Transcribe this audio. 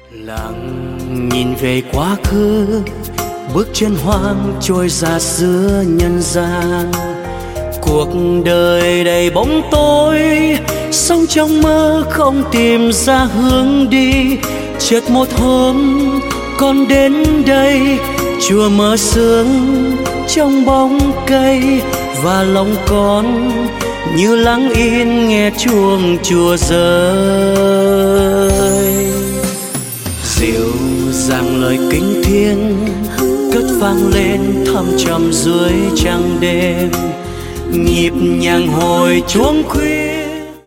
Lặng nhìn về quá khứ, bước chân hoang trôi ra giữa nhân gian. Cuộc đời đầy bóng tối, sống trong mơ không tìm ra hướng đi. Chợt một hôm con đến đây, chùa mở sương trong bóng cây, và lòng con như lặng yên nghe chuông chùa rơi. Dịu dàng lời kinh thiêng cất vang lên thăm trầm dưới trăng đêm, nhịp nhàng hồi chuông khuya